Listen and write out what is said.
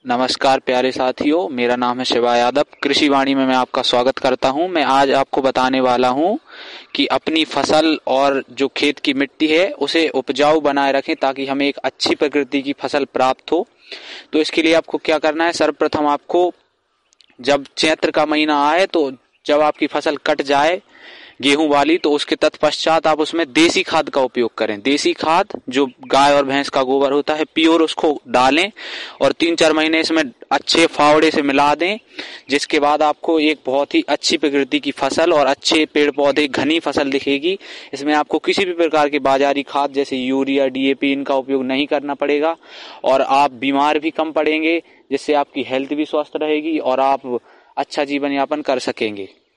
नमस्कार प्यारे साथियों, मेरा नाम है शिवा यादव। कृषि वाणी में मैं आपका स्वागत करता हूं। मैं आज आपको बताने वाला हूं कि अपनी फसल और जो खेत की मिट्टी है उसे उपजाऊ बनाए रखें ताकि हमें एक अच्छी प्रकृति की फसल प्राप्त हो। तो इसके लिए आपको क्या करना है, सर्वप्रथम आपको जब चैत्र का महीना आए तो जब आपकी फसल कट जाए गेहूं वाली, तो उसके तत्पश्चात आप उसमें देसी खाद का उपयोग करें। देसी खाद जो गाय और भैंस का गोबर होता है प्योर, उसको डालें और 3-4 महीने इसमें अच्छे फावड़े से मिला दें, जिसके बाद आपको एक बहुत ही अच्छी प्रकृति की फसल और अच्छे पेड़ पौधे घनी फसल दिखेगी। इसमें आपको किसी भी प्रकार के बाजारी खाद जैसे यूरिया, डीएपी इनका उपयोग नहीं करना पड़ेगा और आप बीमार भी कम पड़ेंगे, जिससे आपकी हेल्थ भी स्वस्थ रहेगी और आप अच्छा जीवन यापन कर सकेंगे।